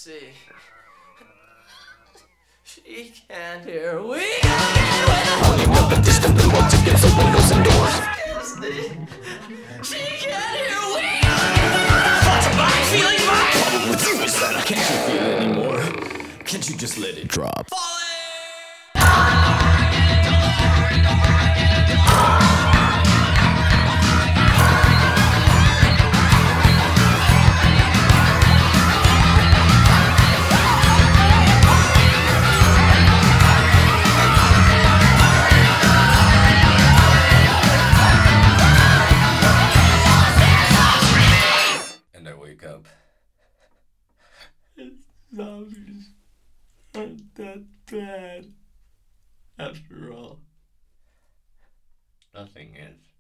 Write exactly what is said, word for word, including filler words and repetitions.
see. She can't hear. We holding up a distant remote against the windows and doors. She can't hear. We thoughts of mine, feeling mine. Problem with you is that I can't feel it anymore. Can't you just let it drop? And I wake up. Zombies aren't that bad. After all, nothing is.